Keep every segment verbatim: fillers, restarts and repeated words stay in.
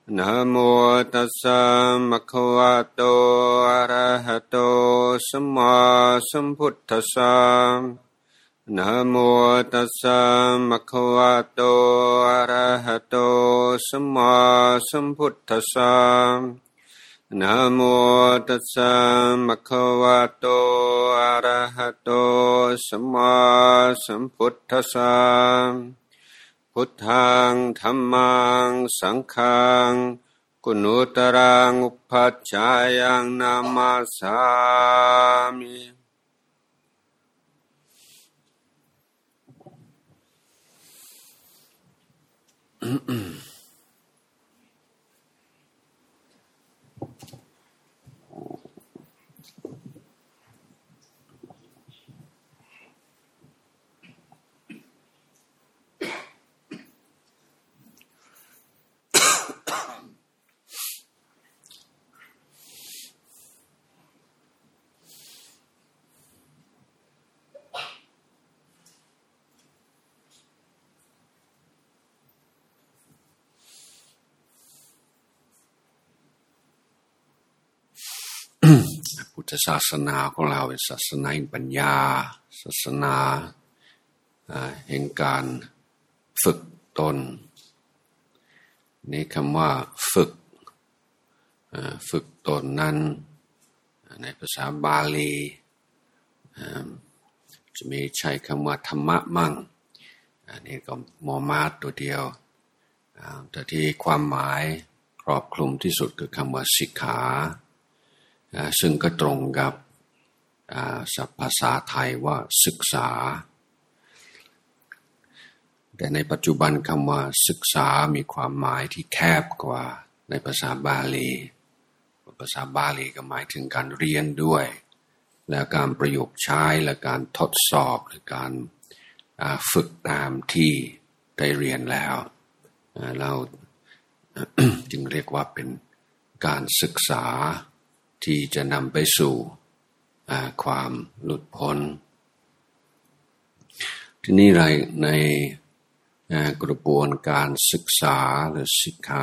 นะโมตัสสะภะคะวะโตอะระหะโตสัมมาสัมพุทธัสสะนะโมตัสสะภะคะวะโตอะระหะโตสัมมาสัมพุทธัสสะนะโมตัสสะภะคะวะโตอะระหะโตสัมมาสัมพุทธัสสะพุทธังธัมมังสังฆังกุณุตรังอุปัชฌายังนามาสามิพุทธศาสนาของเราเป็นศาสนาแห่งปัญญาศาสนาแห่งการฝึกตนนี่คำว่าฝึกฝึกตนนั้นในภาษาบาลีจะมีใช้คำว่าธรรมะมั่งอันนี้ก็มอมาตัวเดียวแต่ที่ความหมายครอบคลุมที่สุดคือคำว่าสิกขาซึ่งก็ตรงกับศัพท์ภาษาไทยว่าศึกษาแต่ในปัจจุบันคำว่าศึกษามีความหมายที่แคบกว่าในภาษาบาลีภาษาบาลีก็หมายถึงการเรียนด้วยและการประยุกต์ใช้และการทดสอบหรือการฝึกตามที่ได้เรียนแล้วเราจึงเรียกว่าเป็นการศึกษาที่จะนำไปสู่ความหลุดพ้นที่นี่ในในกระบวนการศึกษาหรือศิกขา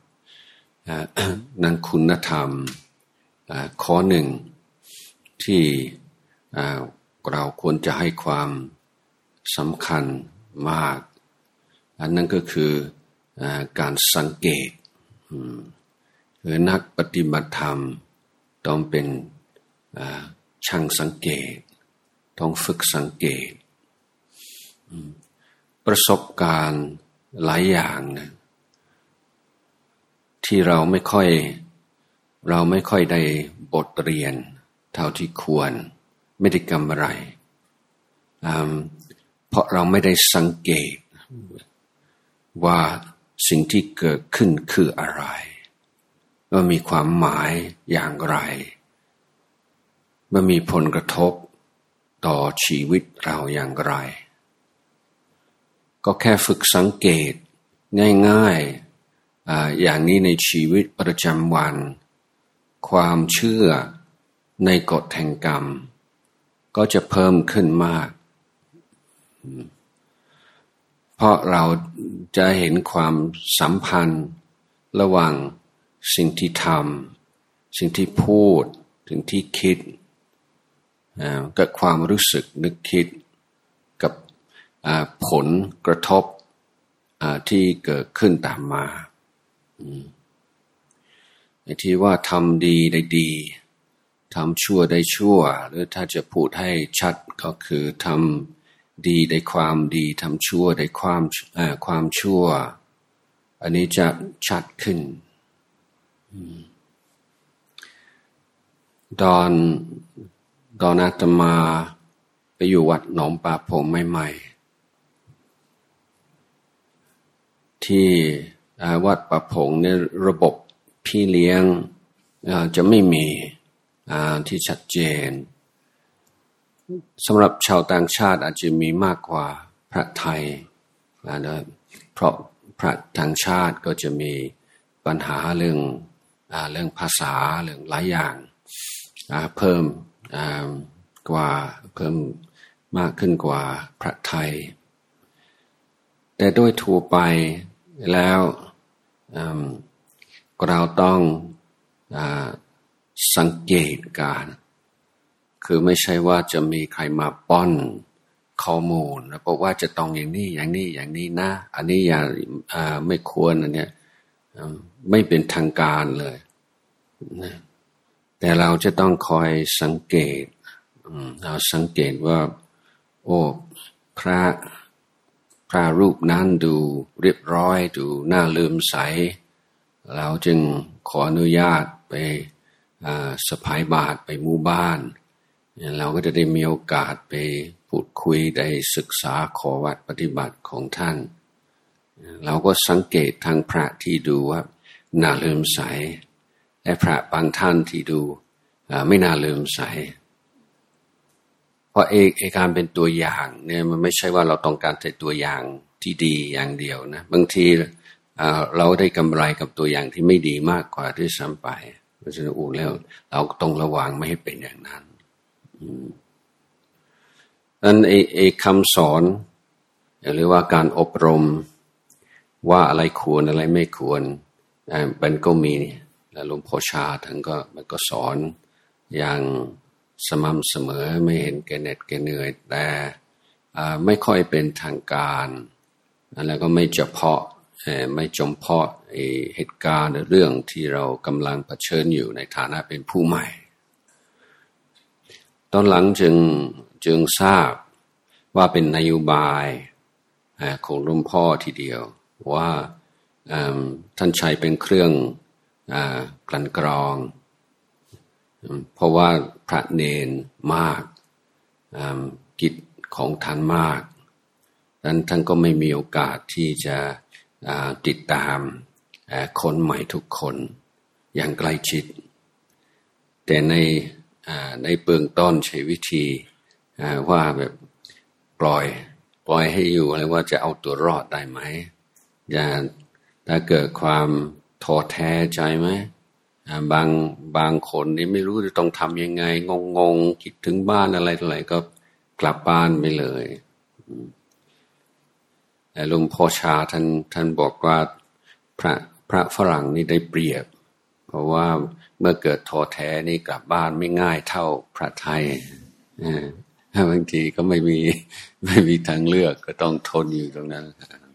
นั้นคุณธรรมข้อหนึ่งที่เราควรจะให้ความสำคัญมากอันนั้นก็คือการสังเกตคือนักปฏิบัติธรรมต้องเป็นช่างสังเกตต้องฝึกสังเกตประสบการณ์หลายอย่างนะที่เราไม่ค่อยเราไม่ค่อยได้บทเรียนเท่าที่ควรไม่ได้กำไรเพราะเราไม่ได้สังเกตว่าสิ่งที่เกิดขึ้นคืออะไรว่ามีความหมายอย่างไรว่ามีผลกระทบต่อชีวิตเราอย่างไรก็แค่ฝึกสังเกตง่ายๆ อ, อย่างนี้ในชีวิตประจำวันความเชื่อในกฎแห่งกรรมก็จะเพิ่มขึ้นมากเพราะเราจะเห็นความสัมพันธ์ระหว่างสิ่งที่ทำสิ่งที่พูดสิ่งที่คิดกับความรู้สึกนึกคิดกับผลกระทบที่เกิดขึ้นตามมาที่ว่าทำดีได้ดีทำชั่วได้ชั่วหรือถ้าจะพูดให้ชัดก็คือทำดีได้ความดีทำชั่วได้ความความชั่วอันนี้จะชัดขึ้นตอนตอนอาตมาไปอยู่วัดหนองป่าพงใหม่ๆที่วัดป่าพงในระบบพี่เลี้ยงจะไม่มีที่ชัดเจนสำหรับชาวต่างชาติอาจจะมีมากกว่าพระไทยเพราะพระต่างชาติก็จะมีปัญหาเรื่องเรื่องภาษาเรื่องหลายอย่างเพิ่มกว่าเพิ่มมากขึ้นกว่าพระไทยแต่โดยทั่วไปแล้วเราต้องอ่าสังเกตการคือไม่ใช่ว่าจะมีใครมาป้อนข้อมูลแล้วบอกว่าจะต้องอย่างนี้อย่างนี้อย่างนี้นะอันนี้อย่าอ่าไม่ควรอันเนี้ยไม่เป็นทางการเลยนะแต่เราจะต้องคอยสังเกตเราสังเกตว่าโอ้พระพระรูปนั้นดูเรียบร้อยดูน่าเลื่อมใสเราจึงขออนุญาตไปสะพายบาตรไปหมู่บ้านเราก็จะได้มีโอกาสไปพูดคุยได้ศึกษาขอวัดปฏิบัติของท่านเราก็สังเกตทางพระที่ดูว่าน่าเลื่อมใสและพระบางท่านที่ดูไม่น่าเลื่อมใสเพราะเอกการเป็นตัวอย่างเนี่ยมันไม่ใช่ว่าเราต้องการแต่ตัวอย่างที่ดีอย่างเดียวนะบางทีเราได้กำไรกับตัวอย่างที่ไม่ดีมากกว่าที่ซ้ำไปเพราะฉะนั้นอู่แล้วเราต้องระวังไม่ให้เป็นอย่างนั้นดังนั้นไอ้คำสอนหรือว่าการอบรมว่าอะไรควรอะไรไม่ควรมันก็มีแล้วหลวงพ่อชาท่านก็มันก็สอนอย่างสม่ำเสมอไม่เห็นแก่เหน็ดแก่เหนื่อยแต่ไม่ค่อยเป็นทางการแล้วก็ไม่เฉพาะไม่จำเพาะเหตุการณ์หรือเรื่องที่เรากำลังเผชิญอยู่ในฐานะเป็นผู้ใหม่ตอนหลังจึงจึงทราบว่าเป็นนโยบายของหลวงพ่อทีเดียวว่าท่านใช้เป็นเครื่องกลั่นกรองเพราะว่าพระเนนมากกิจของท่านมากดังนั้นท่านก็ไม่มีโอกาสที่จะติดตามคนใหม่ทุกคนอย่างใกล้ชิดแต่ในในเบื้องต้นใช้วิธีว่าแบบปล่อยปล่อยให้อยู่อะไรว่าจะเอาตัวรอดได้ไหมจะถ้าเกิดความท้อแท้ใจไหมบางบางคนนี่ไม่รู้จะต้องทำยังไงงงงคิดถึงบ้านอะไรอะไรก็กลับบ้านไปเลยแต่หลวงพ่อชาท่านท่านบอกว่าพระพระฝรั่งนี่ได้เปรียบเพราะว่าเมื่อเกิดท้อแท้นี่กลับบ้านไม่ง่ายเท่าพระไทยบางทีก็ไม่มีไม่มีทางเลือกก็ต้องทนอยู่ตรงนั้น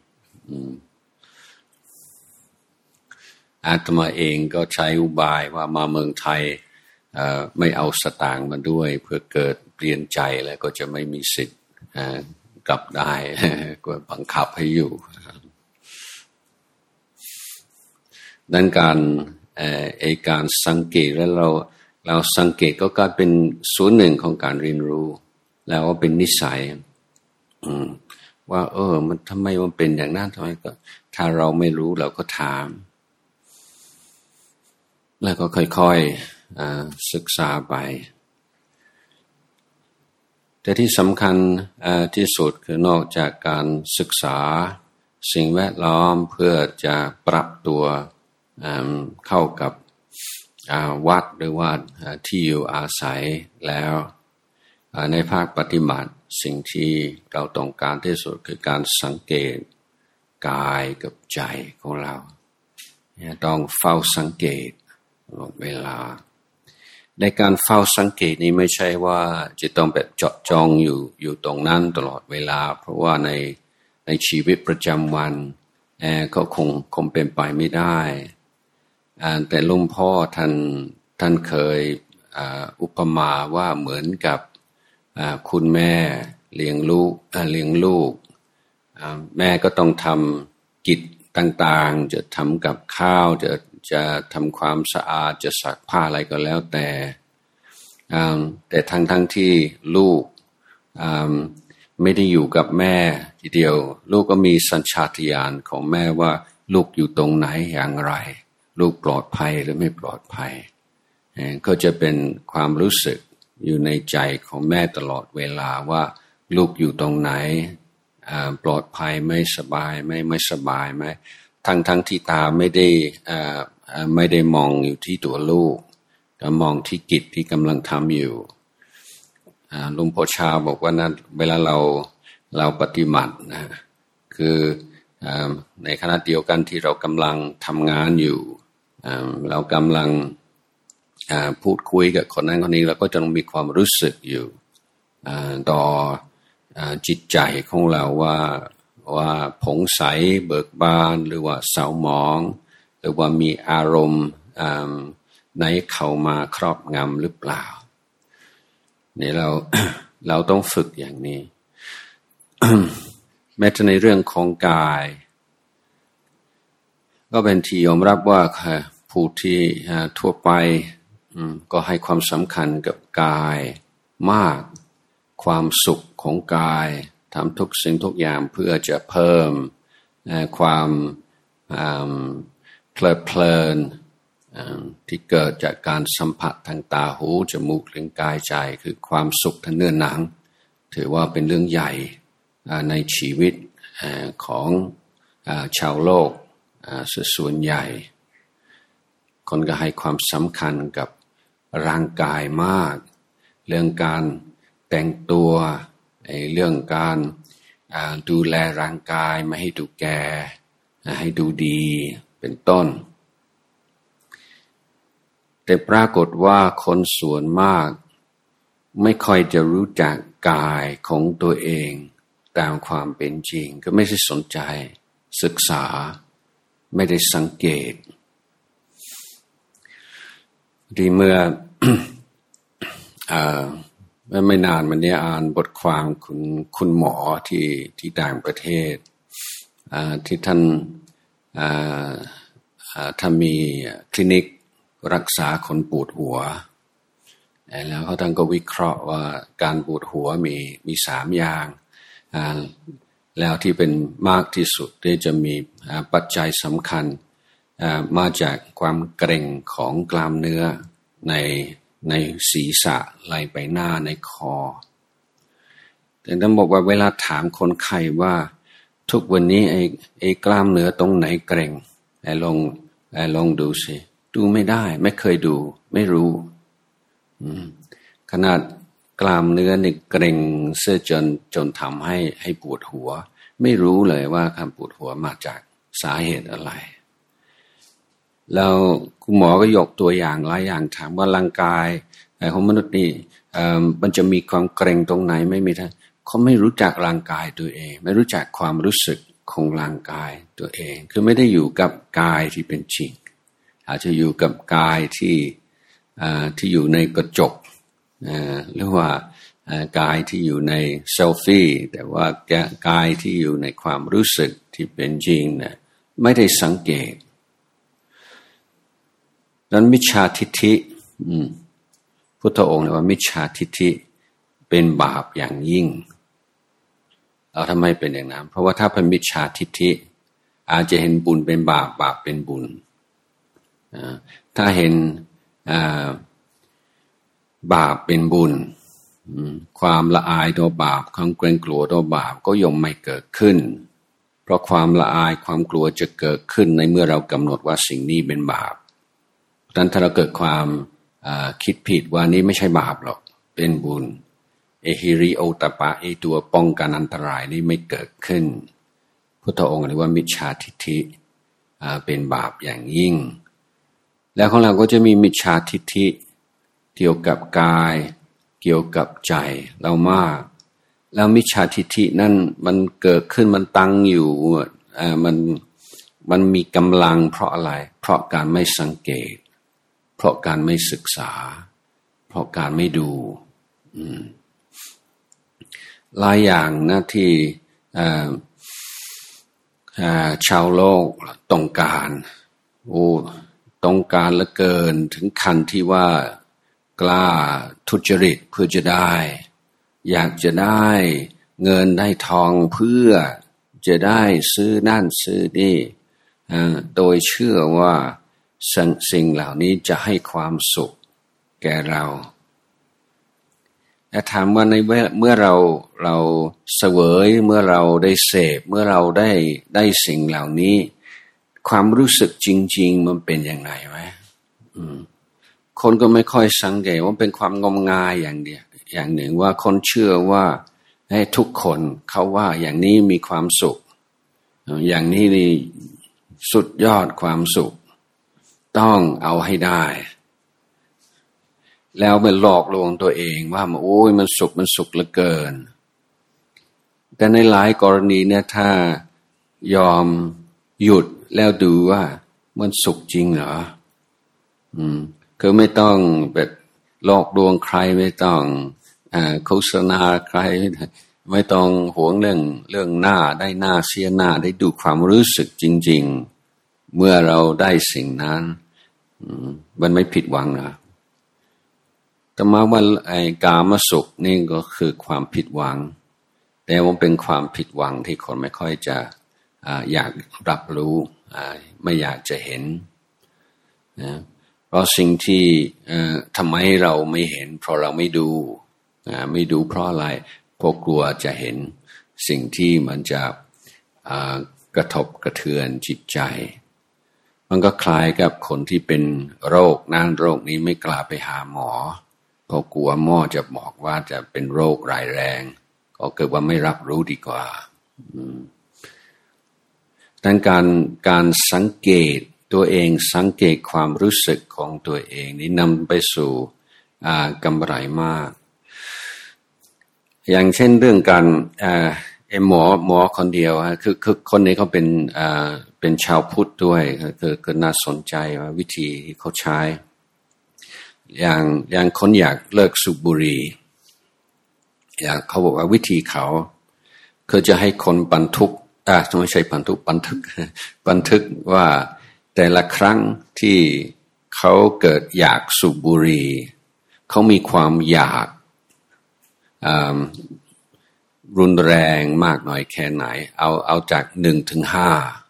อาตมาเองก็ใช้อุบายว่ามาเมืองไทยไม่เอาสตางค์มาด้วยเพื่อเกิดเปลี่ยนใจแล้วก็จะไม่มีสิทธิ์กลับได้ก็บังคับให้อยู่ดังการไอการสังเกตแล้วเราเราสังเกตก็กลายเป็นส่วนหนึ่งของการเรียนรู้แล้วว่าเป็นนิสัยว่าเออมันทำไมมันเป็นอย่างนั้นทำไมก็ถ้าเราไม่รู้เราก็ถามแล้วก็ค่อยๆศึกษาไปแต่ที่สำคัญที่สุดคือนอกจากการศึกษาสิ่งแวดล้อมเพื่อจะปรับตัวเข้ากับวัดหรือว่าที่อยู่อาศัยแล้วในภาคปฏิบัติสิ่งที่เราต้องการที่สุดคือการสังเกตกายกับใจของเราต้องเฝ้าสังเกตตลอดเวลาในการเฝ้าสังเกตนี้ไม่ใช่ว่าจะต้องแบบเจาะจองอยู่อยู่ตรงนั้นตลอดเวลาเพราะว่าในในชีวิตประจำวันก็คงคงเป็นไปไม่ได้แต่หลวงพ่อท่านท่านเคยอุปมาว่าเหมือนกับคุณแม่เลี้ยงลูกเลี้ยงลูกแม่ก็ต้องทำกิจต่างๆจะทำกับข้าวจะจะทำความสะอาดจะซักผ้าอะไรก็แล้วแต่แต่ทั้งทั้งที่ลูกไม่ได้อยู่กับแม่ทีเดียวลูกก็มีสัญชาตญาณของแม่ว่าลูกอยู่ตรงไหนอย่างไรลูกปลอดภัยหรือไม่ปลอดภัยก็จะเป็นความรู้สึกอยู่ในใจของแม่ตลอดเวลาว่าลูกอยู่ตรงไหนปลอดภัยไม่สบายไม่ไม่สบายไหมทั้งทั้งที่ตาไม่ได้ไม่ได้มองอยู่ที่ตัวลูกแต่มองที่กิจที่กำลังทำอยู่หลวงพ่อชาบอกว่านะเวลาเราเราปฏิบัตินะคือในขณะเดียวกันที่เรากำลังทำงานอยู่เรากำลังพูดคุยกับคนนั้นคนนี้เราก็จะต้องมีความรู้สึกอยู่ต่อจิตใจของเราว่าว่าผ่องใสเบิกบานหรือว่าเศร้าหมองหรือว่ามีอารมณ์ไหนเข้ามาครอบงำหรือเปล่านี่เรา เราต้องฝึกอย่างนี้ แม้แต่ในเรื่องของกายก็เป็นที่ยอมรับว่าผู้ที่ทั่วไปก็ให้ความสำคัญกับกายมากความสุขของกายทำทุกสิ่งทุกอย่างเพื่อจะเพิ่มความเพลิดเพลินที่เกิดจากการสัมผัสทางตาหูจมูกลิ้นกายใจคือความสุขทางเนื้อหนังถือว่าเป็นเรื่องใหญ่ในชีวิตของชาวโลกส่วนใหญ่คนก็ให้ความสำคัญกับร่างกายมากเรื่องการแต่งตัวเรื่องการดูแลร่างกายไม่ให้ดูแก่ให้ดูดีเป็นต้นแต่ปรากฏว่าคนส่วนมากไม่ค่อยจะรู้จักกายของตัวเองตามความเป็นจริงก็ไม่ได้สนใจศึกษาไม่ได้สังเกตที่เมื่อ ไม่นานมานี้อ่านบทความคุณคุณหมอที่ที่ต่างประเทศที่ท่านท่านมีคลินิกรักษาคนปวดหัวแล้วเขาท่านก็วิเคราะห์ว่าการปวดหัวมีมีสามอย่างแล้วที่เป็นมากที่สุดที่จะมีปัจจัยสำคัญมาจากความเกร็งของกล้ามเนื้อในในศีรษะไหล่ใบหน้าในคอแต่ท่านบอกว่าเวลาถามคนไข้ว่าทุกวันนี้ไอ้ไอ้กล้ามเนื้อตรงไหนเกร็งไอ้ลองไอ้ลองดูสิดูไม่ได้ไม่เคยดูไม่รู้ขนาดกล้ามเนื้อนี่เกร็งเสียจนจนทำให้ให้ปวดหัวไม่รู้เลยว่าการปวดหัวมาจากสาเหตุอะไรแล้วคุณหมอก็ยกตัวอย่างหลายอย่างถามว่าร่างกายของมนุษย์นี่มันจะมีความเกร็งตรงไหนไม่มีท่านเขาไม่รู้จักร่างกายตัวเองไม่รู้จักความรู้สึกของร่างกายตัวเองคือไม่ได้อยู่กับกายที่เป็นจริงอาจจะอยู่กับกายที่ที่อยู่ในกระจกหรือว่ากายที่อยู่ในเซลฟี่แต่ว่ากายที่อยู่ในความรู้สึกที่เป็นจริงเนี่ยไม่ได้สังเกตนั้นมิจฉาทิฏฐิพุทธองค์เรียกว่ามิจฉาทิฏฐิเป็นบาปอย่างยิ่งเอาทำไมเป็นอย่างนั้นเพราะว่าถ้าเป็นมิจฉาทิฏฐิอาจจะเห็นบุญเป็นบาปบาปเป็นบุญถ้าเห็นบาปเป็นบุญความละอายต่อบาปความเกรงกลัวต่อบาปก็ย่อมไม่เกิดขึ้นเพราะความละอายความกลัวจะเกิดขึ้นในเมื่อเรากำหนดว่าสิ่งนี้เป็นบาปดังนั้นถ้าเราเกิดความคิดผิดว่านี้ไม่ใช่บาปหรอกเป็นบุญเอหิริโอตปะไอตัวป้องกันอันตรายนี้ไม่เกิดขึ้นพุทธองค์เรียกว่ามิจฉาทิฏฐิเป็นบาปอย่างยิ่งแล้วของเราก็จะมีมิจฉาทิฏฐิเกี่ยวกับกายเกี่ยวกับใจเรามากแล้วมิจฉาทิฏฐินั่นมันเกิดขึ้นมันตั้งอยู่อ่ามันมันมีกำลังเพราะอะไรเพราะการไม่สังเกตเพราะการไม่ศึกษาเพราะการไม่ดูหลายอย่างนะที่ชาวโลกต้องการโอ้ต้องการเหลือเกินถึงขั้นที่ว่ากล้าทุจริตเพื่อจะได้อยากจะได้เงินได้ทองเพื่อจะได้ซื้อนั่นซื้อนี่โดยเชื่อว่าสิ่งเหล่านี้จะให้ความสุขแก่เราและถามว่าในเมื่อเราเราเสวยเมื่อเราได้เสพเมื่อเราได้ได้สิ่งเหล่านี้ความรู้สึกจริงๆมันเป็นยังไงไหมคนก็ไม่ค่อยสังเกตว่าเป็นความงมงายอย่างเดียวอย่างหนึ่งว่าคนเชื่อว่าให้ทุกคนเขาว่าอย่างนี้มีความสุขอย่างนี้นี่สุดยอดความสุขต้องเอาให้ได้แล้วมันหลอกลวงตัวเองว่าโอ้ยมันสุขมันสุขเหลือเกินแต่ในหลายกรณีเนี่ยถ้ายอมหยุดแล้วดูว่ามันสุขจริงเหรออืมคือไม่ต้องแบบหลอกลวงใครไม่ต้องอ่าโฆษณาใครไม่ต้องหวงเรื่องเรื่องหน้าได้หน้าเสียหน้าได้ดูความรู้สึกจริงๆเมื่อเราได้สิ่งนั้นมันไม่ผิดหวังนะแต่มาว่าไอ้กามสุขนี่ก็คือความผิดหวังแต่มันเป็นความผิดหวังที่คนไม่ค่อยจะอ่าอยากรับรู้อ่าไม่อยากจะเห็นนะเพราะสิ่งที่เอ่อทำไมเราไม่เห็นเพราะเราไม่ดูอ่าไม่ดูเพราะอะไรเพราะกลัวจะเห็นสิ่งที่มันจะอ่ากระทบกระเทือนจิตใจมันก็คล้ายกับคนที่เป็นโรคนั่นโรคนี้ไม่กล้าไปหาหมอเพราะกลัวหมอจะบอกว่าจะเป็นโรคร้ายแรงก็เกิดว่าไม่รับรู้ดีกว่าดังการการสังเกตตัวเองสังเกตความรู้สึกของตัวเองนี้นำไปสู่กำไรมากอย่างเช่นเรื่องการหมอหมอคนเดียวคือคือคนนี้เขาเป็นเป็นชาวพุทธด้วยคือคือน่าสนใจว่าวิธีที่เขาใช้อย่างอย่างคนอยากเลิกสูบบุหรี่อย่างเขาบอกว่าวิธีเขาคือจะให้คนบันทึกอ่าไม่ใช่บันทึกบันทึกบันทึกว่าแต่ละครั้งที่เขาเกิดอยากสูบบุหรี่เขามีความอยากรุนแรงมากน้อยแค่ไหนเอาเอาจากหนึ่งถึงห้า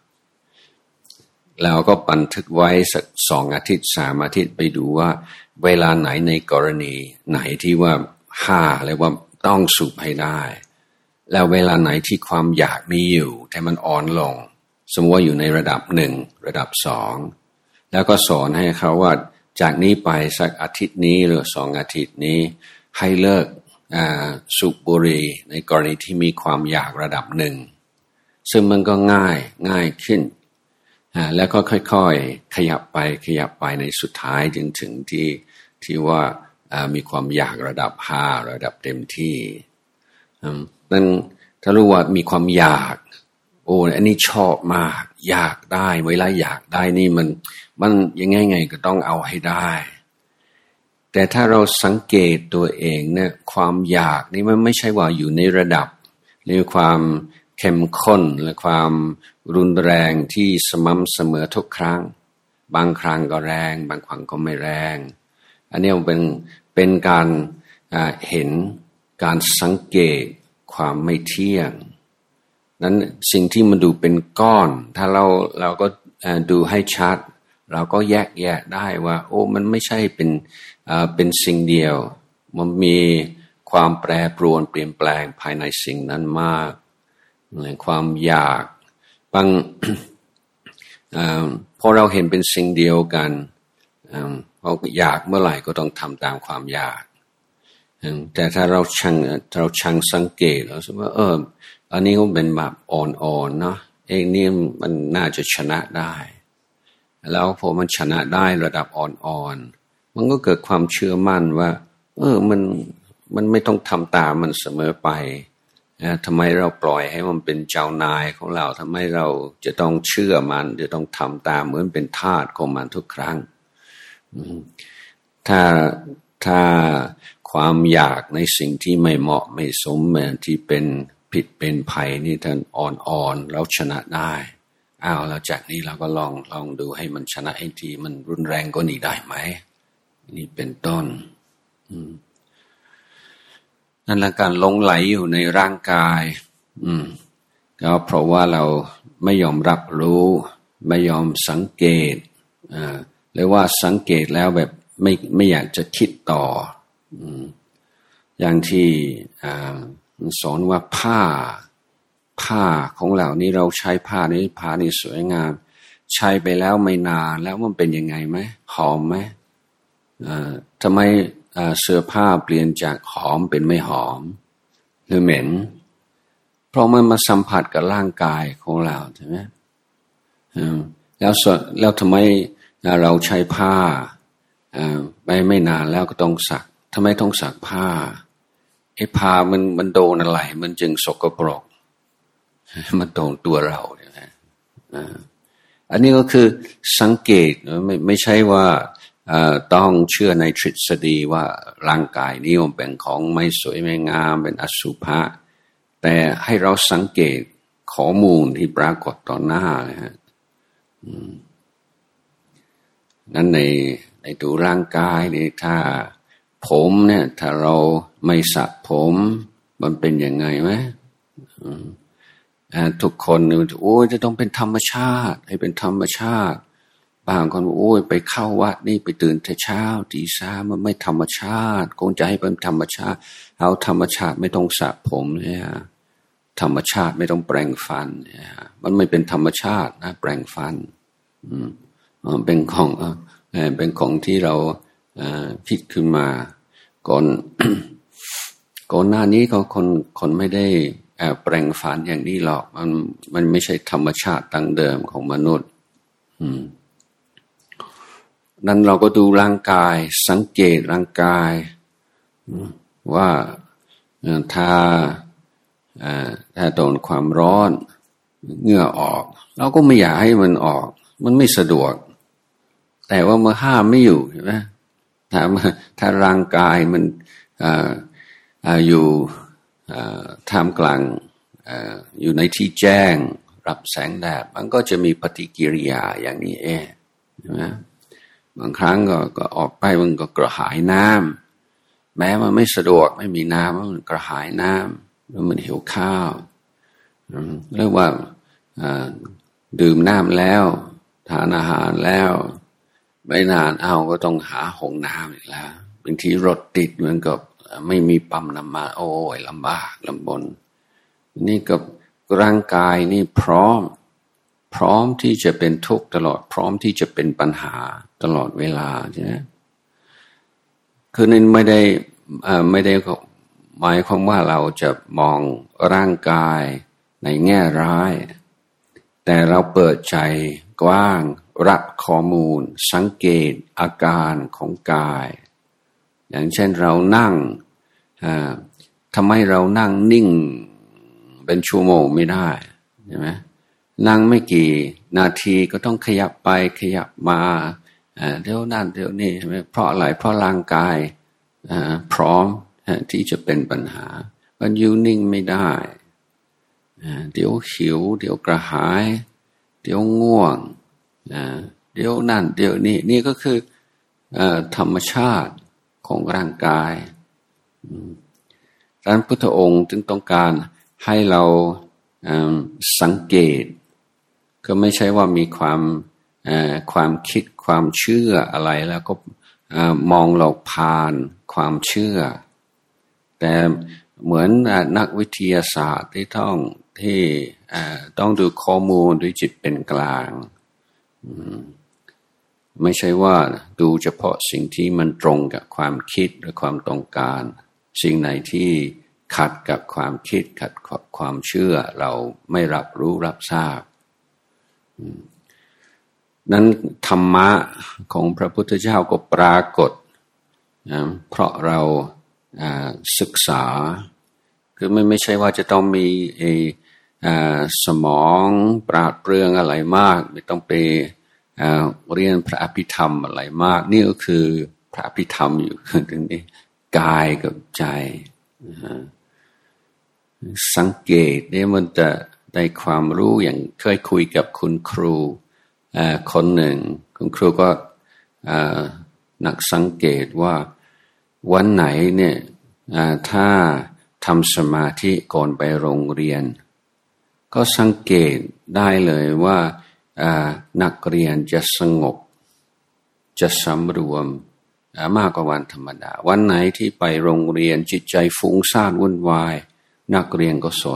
แล้วก็บันทึกไว้สักสองอาทิตย์สามอาทิตย์ไปดูว่าเวลาไหนในกรณีไหนที่ว่าห้าเรียกว่าต้องสูบให้ได้แล้วเวลาไหนที่ความอยากมีอยู่แต่มันอ่อนลงสมมติว่าอยู่ในระดับหนึ่งระดับสองแล้วก็สอนให้เขาว่าจากนี้ไปสักอาทิตย์นี้หรือสองอาทิตย์นี้ให้เลิกสูบบุหรี่ในกรณีที่มีความอยากระดับหนึ่งซึ่งมันก็ง่ายง่ายขึ้นแล้วก็ค่อยๆขยับไปขยับไปในสุดท้ายจนถึงที่ที่ว่ามีความอยากระดับห้าระดับเต็มที่นั้นถ้ารู้ว่ามีความอยากโอ้อันนี้ชอบมากอยากได้เวลาอยากได้นี่มันมันยังไงไงก็ต้องเอาให้ได้แต่ถ้าเราสังเกตตัวเองเนี่ยความอยากนี่มันไม่ใช่ว่าอยู่ในระดับหรือความเข้มข้นหรือความรุนแรงที่สม่ำเสมอทุกครั้งบางครั้งก็แรงบางครั้งก็ไม่แรงอันนี้มันเป็นเป็นการเห็นการสังเกตความไม่เที่ยงนั้นสิ่งที่มันดูเป็นก้อนถ้าเราเราก็ดูให้ชัดเราก็แยกแยะได้ว่าโอ้มันไม่ใช่เป็นเป็นสิ่งเดียวมันมีความแปรปรวนเปลี่ยนแปลงภายในสิ่งนั้นมากความอยากบางพอเราเห็นเป็นสิ่งเดียวกันพออยากเมื่อไหร่ก็ต้องทำตามความอยากแต่ถ้าเราชังเราชังสังเกตเราสมมติว่าเอออันนี้ก็เป็นแบบอ่อนๆเนาะเองนี่มันน่าจะชนะได้แล้วพอมันชนะได้ระดับอ่อนๆมันก็เกิดความเชื่อมั่นว่าเออมันมันไม่ต้องทำตามมันเสมอไปนะทำไมเราปล่อยให้มันเป็นเจ้านายของเราทำไมเราจะต้องเชื่อมันจะต้องทำตามเหมือนเป็นทาสของมันทุกครั้งถ้าถ้าความอยากในสิ่งที่ไม่เหมาะไม่สมที่เป็นผิดเป็นภัยนี่ท่านอ่อนๆแล้วชนะได้อ้าวแล้วจากนี้เราก็ลองลองดูให้มันชนะให้ทีมันรุนแรงก็นี่ได้ไหมนี่เป็นต้นนั่นละการหลงไหลอยู่ในร่างกายอืมก็เพราะว่าเราไม่ยอมรับรู้ไม่ยอมสังเกตอ่าหรือว่าสังเกตแล้วแบบไม่ไม่อยากจะคิดต่ออืมอย่างที่อ่าสอนว่าผ้าผ้าของเรานี่เราใช้ผ้านี้ผ้านี่สวยงามใช้ไปแล้วไม่นานแล้วมันเป็นยังไงไหมหอมไหมอ่าทำไมเสื้อผ้าเปลี่ยนจากหอมเป็นไม่หอมหรือเหม็นเพราะมันมาสัมผัสกับร่างกายของเราใช่ไหมแล้วแล้วทำไมเราใช้ผ้าไม่ไม่นานแล้วก็ต้องซักทำไมต้องซักผ้าไอ้ผ้ามันมันโดนอะไรมันจึงสกปรกมันโดนตัวเราใช่ไหมอันนี้ก็คือสังเกตไม่ไม่ใช่ว่าต้องเชื่อในทฤษฎีว่าร่างกายนี้มันเป็นของไม่สวยไม่งามเป็นอสุภะแต่ให้เราสังเกตข้อมูลที่ปรากฏต่อหน้านะฮะนั้นในในดูร่างกายนี่ถ้าผมเนี่ยถ้าเราไม่สระผมมันเป็นยังไงไหมทุกคนโอ้ยจะต้องเป็นธรรมชาติให้เป็นธรรมชาติบางคนโอ้ยไปเข้าวัดนี่ไปตื่นแต่เช้าตีสามมันไม่ธรรมชาติคงจะให้เป็นธรรมชาติเอาธรรมชาติไม่ต้องสระผมเนี่ยธรรมชาติไม่ต้องแปรงฟันเนี่ยมันไม่เป็นธรรมชาตินะแปรงฟันอืมเป็นของเป็นของที่เราคิดขึ้นมาก่อน ก่อนหน้านี้เขาคนคนไม่ได้แปรงฟันอย่างนี้หรอกมันมันไม่ใช่ธรรมชาติดั้งเดิมของมนุษย์นั้นเราก็ดูร่างกายสังเกตร่างกายว่าถ้าถ้าโดนความร้อนเหงื่อออกเราก็ไม่อยากให้มันออกมันไม่สะดวกแต่ว่ามาห้ามไม่อยู่ใช่ไหมถ้าถ้าร่างกายมันอยู่ท่ามกลางอยู่ในที่แจ้งรับแสงแดดมันก็จะมีปฏิกิริยาอย่างนี้เองใช่ไหมบางครั้งก็ก็ออกไปมันก็กระหายน้ำแม้มันไม่สะดวกไม่มีน้ำมันกระหายน้ำแล้วมันหิวข้าวเรียกว่าดื่มน้ำแล้วทานอาหารแล้วไม่นานเอาก็ต้องหาห้องน้ำอีกแล้วบางทีรถติดเหมือนกับไม่มีปั๊มน้ำมันโอ้ยลำบากลำบนนี่กับร่างกายนี่พร้อมพร้อมที่จะเป็นทุกข์ตลอดพร้อมที่จะเป็นปัญหาตลอดเวลาใช่ไหมคือนี่ไม่ได้ไม่ได้หมายความว่าเราจะมองร่างกายในแง่ร้ายแต่เราเปิดใจกว้างรับข้อมูลสังเกตอาการของกายอย่างเช่นเรานั่งทำไมเรานั่งนิ่งเป็นชั่วโมงไม่ได้ใช่ไหมนั่งไม่กี่นาทีก็ต้องขยับไปขยับมาเดี๋ยวนั่นเดี๋ยวนี่ใช่ไหมเพราะอะไรเพราะร่างกายพร้อมที่จะเป็นปัญหามันอยู่นิ่งไม่ได้เดี๋ยวหิวเดี๋ยวกระหายเดี๋ยวง่วงเดี๋ยวนั่นเดี๋ยวนี่นี่ก็คือธรรมชาติของร่างกายพระพุทธองค์จึงต้องการให้เราสังเกตก็ไม่ใช่ว่ามีความความคิดความเชื่ออะไรแล้วก็มองเราผ่านความเชื่อแต่เหมือนนักวิทยาศาสตร์ที่ต้องที่ต้องดูข้อมูลด้วยจิตเป็นกลางไม่ใช่ว่าดูเฉพาะสิ่งที่มันตรงกับความคิดหรือความต้องการสิ่งไหนที่ขัดกับความคิดขัดกับความเชื่อเราไม่รับรู้รับทราบนั้นธรรมะของพระพุทธเจ้าก็ปรากฏนะเพราะเราศึกษาคือไม่ไม่ใช่ว่าจะต้องมีสมองปราดเปรื่องอะไรมากไม่ต้องไปเรียนพระอภิธรรมอะไรมากนี่ก็คือพระอภิธรรมอยู่ตรงนี้กายกับใจสังเกตเนี่ยมันจะได้ความรู้อย่างเคยคุยกับคุณครูคนหนึ่งคุณครูก็นักสังเกตว่าวันไหนเนี่ยถ้าทำสมาธิก่อนไปโรงเรียนก็สังเกตได้เลยว่านักเรียนจะสงบจะสำรวมมากกว่าวันธรรมดาวันไหนที่ไปโรงเรียนจิตใจฟุ้งซ่านวุ่นวายนักเรียนก็สน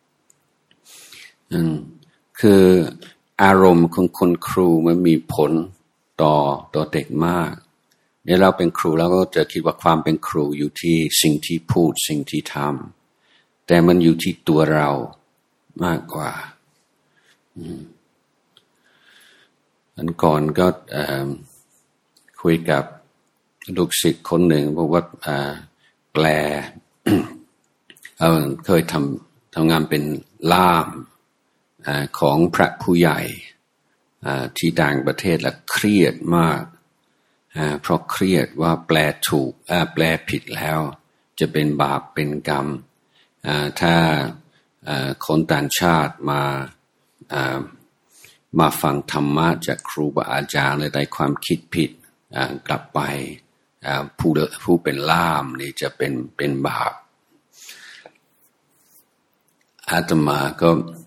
คืออารมณ์ของคุณครูมันมีผลต่อต่อเด็กมากเดี๋ยวเราเป็นครูแล้วก็จะคิดว่าความเป็นครูอยู่ที่สิ่งที่พูดสิ่งที่ทำแต่มันอยู่ที่ตัวเรามากกว่าอันก่อนก็คุยกับลูกศิษย์คนหนึ่งบอกว่าแปล เออเคยทำทำงานเป็นล่ามของพระผู้ใหญ่ที่ต่างประเทศและเครียดมากเพราะเครียดว่าแปลถูกแปลผิดแล้วจะเป็นบาปเป็นกรรมถ้าคนต่างชาติมามาฟังธรรมะจากครูบาอาจารย์และได้ความคิดผิดกลับไปผู้ผู้เป็นล่ามนี่จะเป็นเป็นบาปอาตมาก็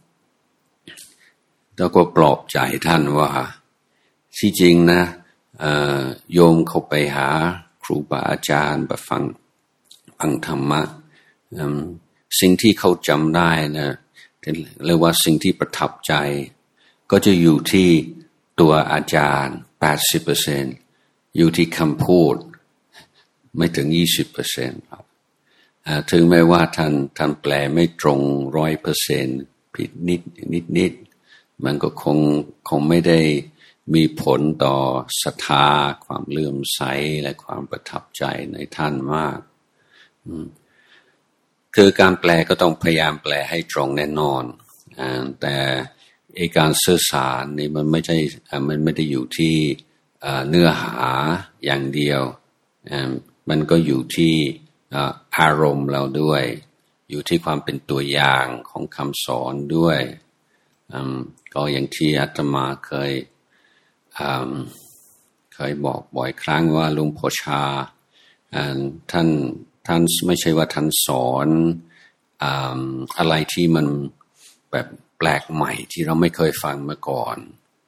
แล้วก็ปลอบใจท่านว่าที่จริงนะโยมเขาไปหาครูบาอาจารย์ไปฟังฟังธรรมะสิ่งที่เขาจำได้นะเรียกว่าสิ่งที่ประทับใจก็จะอยู่ที่ตัวอาจารย์ แปดสิบเปอร์เซ็นต์ อยู่ที่คำพูดไม่ถึง ยี่สิบเปอร์เซ็นต์ ครับถึงแม้ว่าท่านท่านแปลไม่ตรง หนึ่งร้อยเปอร์เซ็นต์ ผิดนิดนิดนิดมันก็คงคงไม่ได้มีผลต่อศรัทธาความเลื่อมใสและความประทับใจในท่านมากคือการแปลก็ต้องพยายามแปลให้ตรงแน่นอนแต่การสื่อสารนี่มันไม่ใช่มันไม่ได้อยู่ที่เนื้อหาอย่างเดียวมันก็อยู่ที่อารมณ์เราด้วยอยู่ที่ความเป็นตัวอย่างของคำสอนด้วยก็อย่างที่อาตมาเคยเคยบอกบ่อยครั้งว่าหลวงพ่อชาท่านท่านไม่ใช่ว่าท่านสอนอะไรที่มันแบบแปลกใหม่ที่เราไม่เคยฟังมาก่อน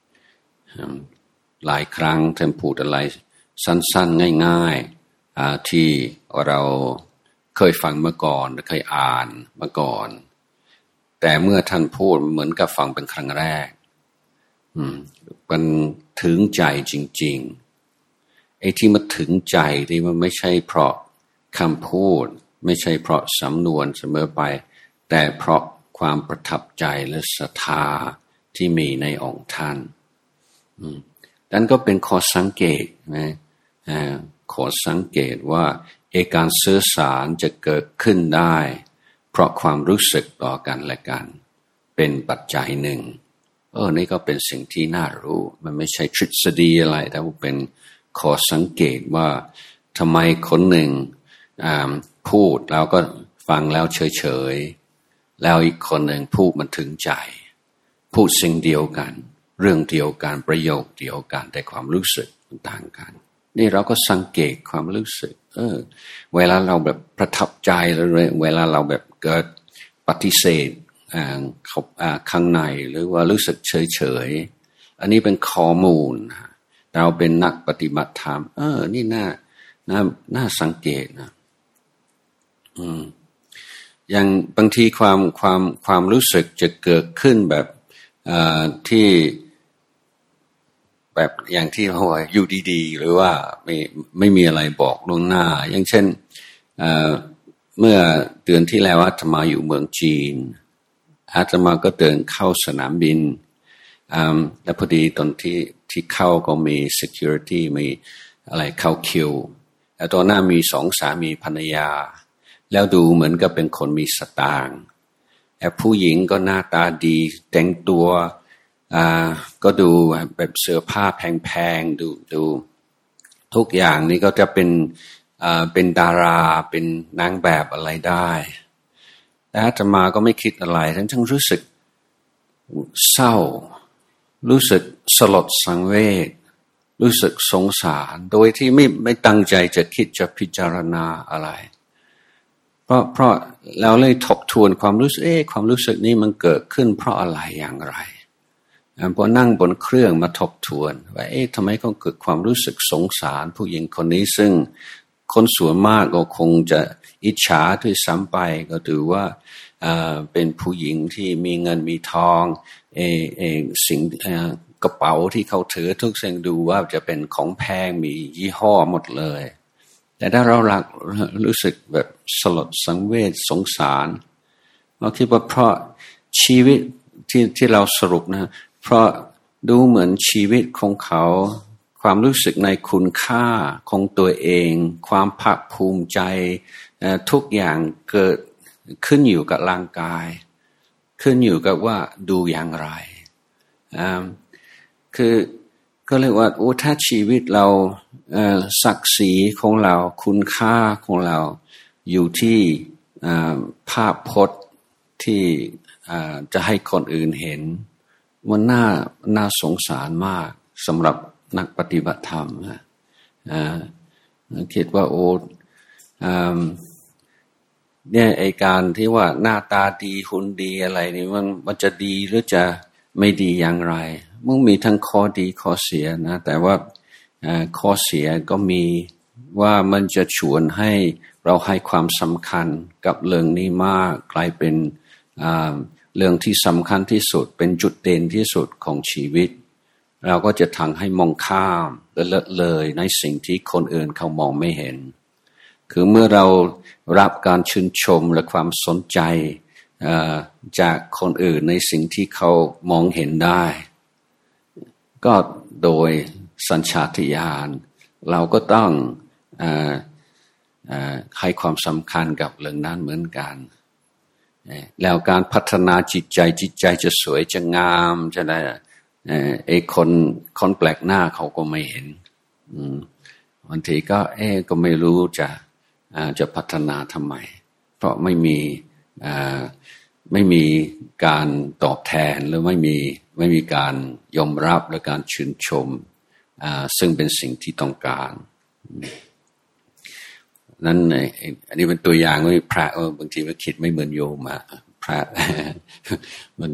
หลายครั้งท่านพูดอะไรสั้นๆง่ายๆที่เราเคยฟังมาก่อนเคยอ่านมาก่อนแต่เมื่อท่านพูดเหมือนกับฟังเป็นครั้งแรกมันถึงใจจริงๆไอ้ที่มันถึงใจที่มันไม่ใช่เพราะคำพูดไม่ใช่เพราะสำนวนเสมอไปแต่เพราะความประทับใจและศรัทธาที่มีในองค์ท่านนั่นก็เป็นข้อสังเกตนะข้อสังเกตว่าการสื่อสารจะเกิดขึ้นได้เพราะความรู้สึกต่อกันและกันเป็นปัจจัยหนึ่งเออนี่ก็เป็นสิ่งที่น่ารู้มันไม่ใช่ทฤษฎีอะไรแต่ว่าเป็นข้อสังเกตว่าทำไมคนหนึ่งพูดแล้วก็ฟังแล้วเฉยๆแล้วอีกคนหนึ่งพูดมันถึงใจพูดสิ่งเดียวกันเรื่องเดียวกันประโยคเดียวกันแต่ความรู้สึกต่างกันนี่เราก็สังเกตความรู้สึกเออเวลาเราแบบประทับใจแล้วเวลาเราแบบเกิดปฏิเสธอ่าเขาอ่าข้างในหรือว่ารู้สึกเฉยๆอันนี้เป็นข้อมูลเราเป็นนักปฏิบัติธรรมเออนี่น่าน่าน่าสังเกตนะอืมอย่างบางทีความความความรู้สึกจะเกิดขึ้นแบบอ่าที่แบบอย่างที่เขาว่าอยู่ดีๆหรือว่าไม่ไม่มีอะไรบอกล่วงหน้าอย่างเช่นเอ่อเมื่อเดือนที่แล้วอาตมาอยู่เมืองจีนอาตมาก็เดินเข้าสนามบินอ่าแล้วพอดีตอนที่ที่เข้าก็มี security มีอะไรเข้าคิวแล้วตอนหน้ามีสองสามีภรรยาแล้วดูเหมือนกับเป็นคนมีสตางค์แต่ผู้หญิงก็หน้าตาดีแต่งตัวอ่าก็ดูแบบเสื้อผ้าแพงๆดูดูทุกอย่างนี่ก็จะเป็นอ่าเป็นดาราเป็นนางแบบอะไรได้แต่อาตมาก็ไม่คิดอะไรทั้งทั้งรู้สึกเศร้ารู้สึกสลดสังเวชรู้สึกสงสารโดยที่ไม่ไม่ตั้งใจจะคิดจะพิจารณาอะไรเพราะเพราะเราเลยทบทวนความรู้สึกเอ๊ะความรู้สึกนี้มันเกิดขึ้นเพราะอะไรอย่างไรพอนั่งบนเครื่องมาทบทวนว่าเอ๊ะทำไมเขาเกิดความรู้สึกสงสารผู้หญิงคนนี้ซึ่งคนส่วนมากก็คงจะอิจฉาด้วยซ้ำไปก็ถือว่าเอ่อเป็นผู้หญิงที่มีเงินมีทองเอเอสิ่งเอ่อกระเป๋าที่เขาถือทุกสิ่งดูว่าจะเป็นของแพงมียี่ห้อหมดเลยแต่ถ้าเรารักรู้สึกแบบสลดสังเวชสงสารเราคิดว่าเพราะชีวิตที่ที่เราสรุปนะเพราะดูเหมือนชีวิตของเขาความรู้สึกในคุณค่าของตัวเองความภาคภูมิใจทุกอย่างเกิดขึ้นอยู่กับร่างกายขึ้นอยู่กับว่าดูอย่างไรคือก็เรียกว่าโอ้ถ้าชีวิตเราศักดิ์ศรีของเราคุณค่าของเราอยู่ที่ภาพพจน์ที่จะให้คนอื่นเห็นมันน่าน่าสงสารมากสำหรับนักปฏิบัติธรรมนะคิดว่าโอ้เนี่ยไอการที่ว่าหน้าตาดีหุ่นดีอะไรนี่มันมันจะดีหรือจะไม่ดีอย่างไรมันมีทั้งข้อดีข้อเสียนะแต่ว่าข้อเสียก็มีว่ามันจะชวนให้เราให้ความสำคัญกับเรื่องนี้มากกลายเป็นเรื่องที่สำคัญที่สุดเป็นจุดเด่นที่สุดของชีวิตเราก็จะทำให้มองข้ามและละเลยในสิ่งที่คนอื่นเขามองไม่เห็นคือเมื่อเรารับการชื่นชมและความสนใจจากคนอื่นในสิ่งที่เขามองเห็นได้ก็โดยสัญชาตญาณเราก็ต้องให้ความสำคัญกับเรื่องนั้นเหมือนกันแล้วการพัฒนาจิตใจจิตใจจะสวยจะงามจะได้ไอ้คนคนแปลกหน้าเขาก็ไม่เห็นบางทีก็เอ๊ะก็ไม่รู้จะจะพัฒนาทำไมเพราะไม่มีไม่มีการตอบแทนหรือไม่มีไม่มีการยอมรับและการชื่นชมซึ่งเป็นสิ่งที่ต้องการนั้นอันนี้เป็นตัวอย่างว่าพระบางทีมันคิดไม่เหมือนโยมอ่ะพระมัน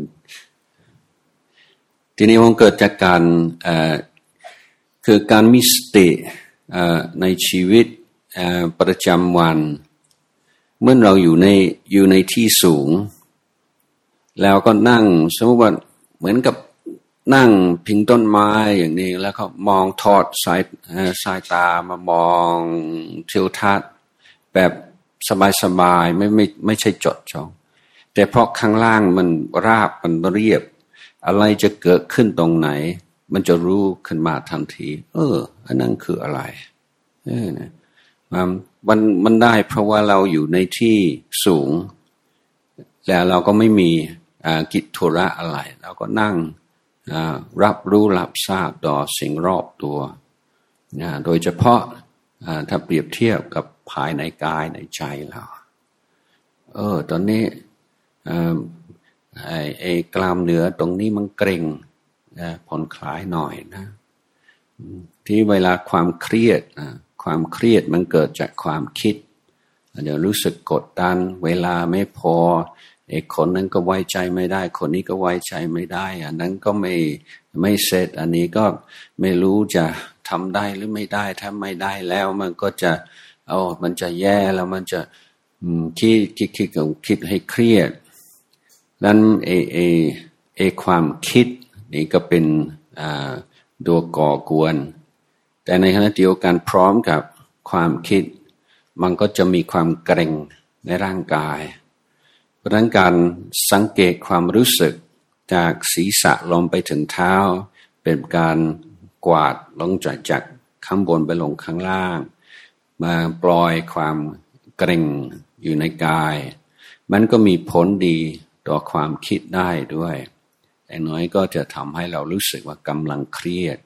ทีนี้มันเกิดจากการคือการมีสติในชีวิตประจำวันเมื่อเราอยู่ในอยู่ในที่สูงแล้วก็นั่งสมมติว่าเหมือนกับนั่งพิงต้นไม้อย่างนี้แล้วก็มองทอดสายสายตามามองทิวทัศน์แบบสบายๆไม่ไม่ไม่ใช่จดจ้องแต่เพราะข้างล่างมันราบมันเรียบอะไรจะเกิดขึ้นตรงไหนมันจะรู้ขึ้นมาทันทีเอออันนั้นคืออะไรเออนะมันมันได้เพราะว่าเราอยู่ในที่สูงแล้วเราก็ไม่มีกิจธุระอะไรเราก็นั่งรับรู้รับทราบต่อสิ่งรอบตัวโดยเฉพาะถ้าเปรียบเทียบกับภายในกายในใจเราเออตอนนี้ไอ้ไอ้กล้ามเนื้อตรงนี้มันเกร็งผ่อนคลายหน่อยนะที่เวลาความเครียดนะความเครียดมันเกิดจากความคิดเดี๋ยวรู้สึกกดดันเวลาไม่พอไอ้คนนั้นก็ไว้ใจไม่ได้คนนี้ก็ไว้ใจไม่ได้อันนั้นก็ไม่ไม่เสร็จอันนี้ก็ไม่รู้จะทำได้หรือไม่ได้ถ้าไม่ได้แล้วมันก็จะเอามันจะแย่แล้วมันจะคิดคิดคิดคิดให้เครียดนั้นเอเอเอความคิดนี่ก็เป็นตัวก่อกวนแต่ในขณะเดียวกันพร้อมกับความคิดมันก็จะมีความเกร็งในร่างกายเพราะฉะนั้นการสังเกตความรู้สึกจากศีรษะลงไปถึงเท้าเป็นการกวาดลงจากจากข้างบนไปลงข้างล่างมาปล่อยความเกร็งอยู่ในกายมันก็มีผลดีต่อความคิดได้ด้วยแต่น้อยก็จะทำให้เรารู้สึกว่ากำลังเครียด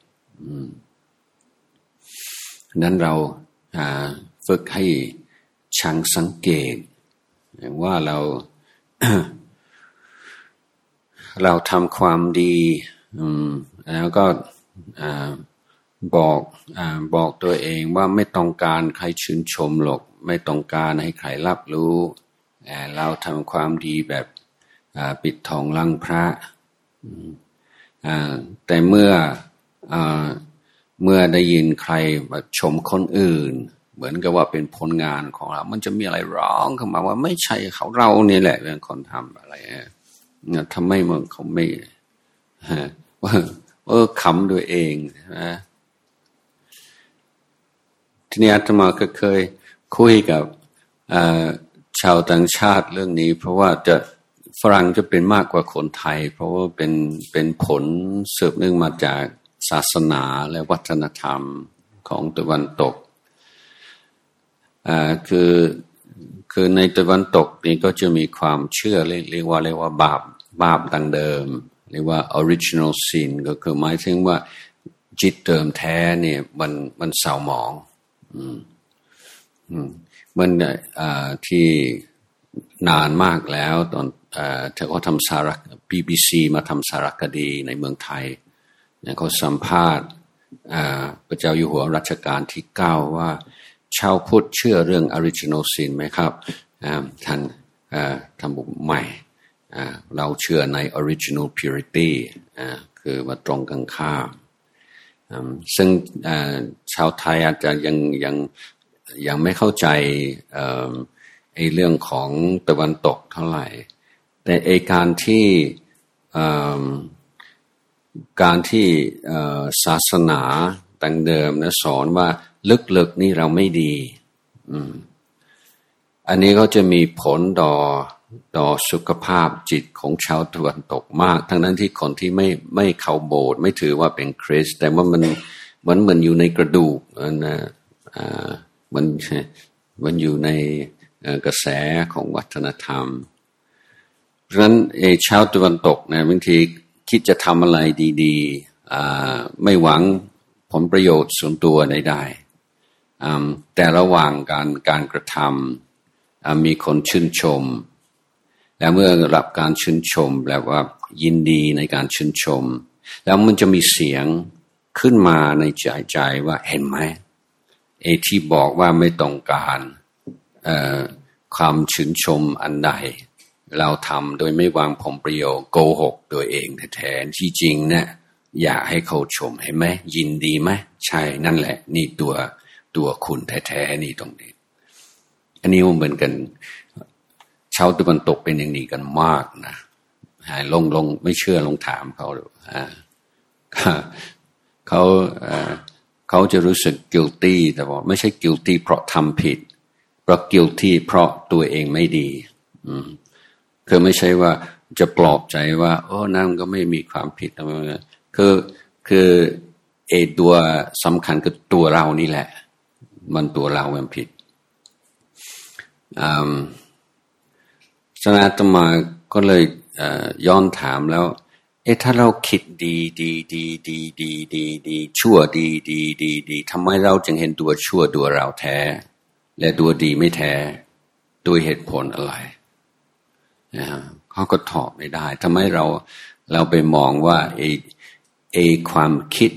นั้นเราฝึกให้ช่างสังเกตว่าเรา เราทำความดีแล้วก็บอกบอกตัวเองว่าไม่ต้องการใครชื่นชมหรอกไม่ต้องการให้ใครรับรู้เราทำความดีแบบปิดทองหลังพระแต่เมื่อเมื่อได้ยินใครมาชมคนอื่นเหมือนกับว่าเป็นผลงานของเรามันจะมีอะไรร้องเข้ามาว่าไม่ใช่เขาเราเนี่ยแหละเป็นคนทำอะไรเนี่ยทำไมมึงเขาไม่ว่าเออขำด้วยเองนะทีนี้อาตมาก็เคยคุยกับชาวต่างชาติเรื่องนี้เพราะว่าจะฝรั่งจะเป็นมากกว่าคนไทยเพราะว่าเป็นเป็นผลสืบเนื่องมาจากศาสนาและวัฒนธรรมของตะวันตกอ่าคือคือในตะวันตกนี่ก็จะมีความเชื่อเรียกเรียกว่าเรียกว่าบาปบาปดังเดิมเรียกว่า original sin ก็คือหมายถึงว่าจิตเดิมแท้เนี่ยมันมันเศร้าหมองอืมอืมมันอ่าที่นานมากแล้วตอนอ่าเขาทำสาร บี บี ซี มาทำสารคดีในเมืองไทยเนี่ยเขาสัมภาษณ์อ่าพระเจ้าอยู่หัวรัชกาลที่เก้าว่าชาวพุทธเชื่อเรื่อง original sin ไหมครับอ่าท่านอ่าทำบุญใหม่อ่าเราเชื่อใน original purity อ่าคือมาตรงกันข้ามซึ่งชาวไทยอาจจะยังยังยังไม่เข้าใจไอ้เรื่องของตะวันตกเท่าไหร่แต่ไอ้การที่การที่ศาสนาดั้งเดิมนะสอนว่าลึกๆนี่เราไม่ดีอันนี้ก็จะมีผลต่อต่อสุขภาพจิตของชาวตะวันตกมากทั้งนั้นที่คนที่ไม่ไม่เข้าโบสถ์ไม่ถือว่าเป็นคริสต์แต่ว่ามันมันเหมือนอยู่ในกระดูกนะอ่ามันมันอยู่ในกระแสของวัฒนธรรมเพราะฉะนั้นไอ้ชาวตะวันตกเนี่ยบางทีคิดจะทำอะไรดีๆอ่าไม่หวังผลประโยชน์ส่วนตัวใดๆอ่าแต่ระหว่างการการกระทำอ่ามีคนชื่นชมแล้วเมื่อรับการชื่นชมแปลว่ายินดีในการชื่นชมแล้วมันจะมีเสียงขึ้นมาในใจใจว่าเห็นไหมไอ้ที่บอกว่าไม่ต้องการเอ่อความชื่นชมอันใดเราทำโดยไม่วางผลประโยชน์โกหกตัวเองแท้ๆที่จริงเนี่ยอยากให้เขาชมเห็นไหมยินดีไหมใช่นั่นแหละนี่ตัวตัวคุณแท้ๆนี่ตรงนี้อันนี้มันเหมือนกันชาวตะวันตกเป็นอย่างนี้กันมากนะลงลงไม่เชื่อลงถามเขาดูเขาเขาจะรู้สึก guilty แต่ว่าไม่ใช่ guilty เพราะทำผิดเพราะ guilty เพราะตัวเองไม่ดีคือไม่ใช่ว่าจะปลอบใจว่าโอ้นั่นก็ไม่มีความผิดอะไรคือคือไอ้ตัวสำคัญคือตัวเรานี่แหละมันตัวเรามันผิดสนาตมาก็เลยย้อนถามแล้วเอ๊ะถ้าเราคิดดีดีดีดีดีดีดีชั่วดีดีดีดีทำไมเราจึงเห็นตัวชั่วตัวเราแท้และตัวดีไม่แท้ด้วยเหตุผลอะไรเขาก็ตอบไม่ได้ทำไมเราเราไปมองว่าไอ้ไอ้ความคิด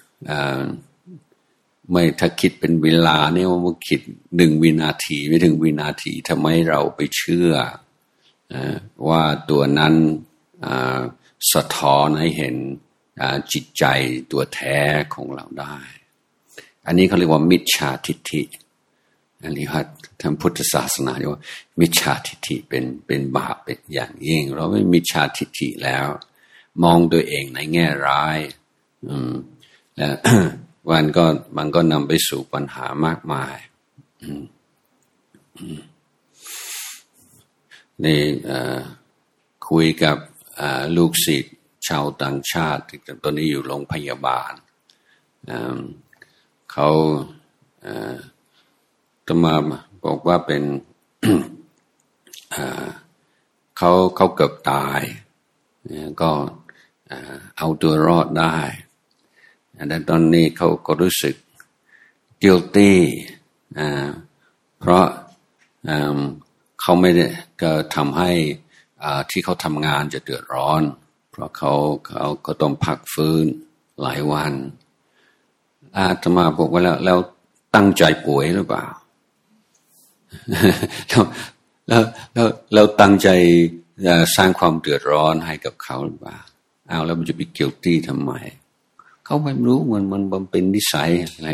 ไม่ถ้าคิดเป็นเวลาเนี่ยว่าคิดหนึ่งวินาทีไม่ถึงวินาทีทำไมเราไปเชื่อว่าตัวนั้นสะท้อนให้เห็นจิตใจตัวแท้ของเราได้อันนี้เขาเรียกว่ามิจฉาทิฏฐิอันนี้ครับทางพุทธศาสนาเรียกว่ามิจฉาทิฏฐิเป็นเป็นบาปเป็นอย่างยิ่งเราไม่มิจฉาทิฏฐิแล้วมองตัวเองในแง่ร้ายอืมและ วันก็มันก็นำไปสู่ปัญหามากมายนี่คุยกับลูกศิษย์ชาวต่างชาติที่ตอนนี้อยู่โรงพยาบาลเขาจะมาบอกว่าเป็นเขาเขาเกือบตายก็เอาตัวรอดได้แต่ตอนนี้เขาก็รู้สึก guilty อ่าเพราะเขาไม่ได้ก็ทำให้ที่เขาทำงานจะเดือดร้อนเพราะเขาเขาก็ต้องพักฟื้นหลายวันอาตมาบอกว่าแล้วแล้วตั้งใจป่วยหรือเปล่า แล้วแล้วแล้วเราตั้งใจสร้างความเดือดร้อนให้กับเขาหรือเปล่าเอาแล้วมันจะไป guilty ทำไมเขาไม่รู้มันมันมันเป็นนิสัยอะไร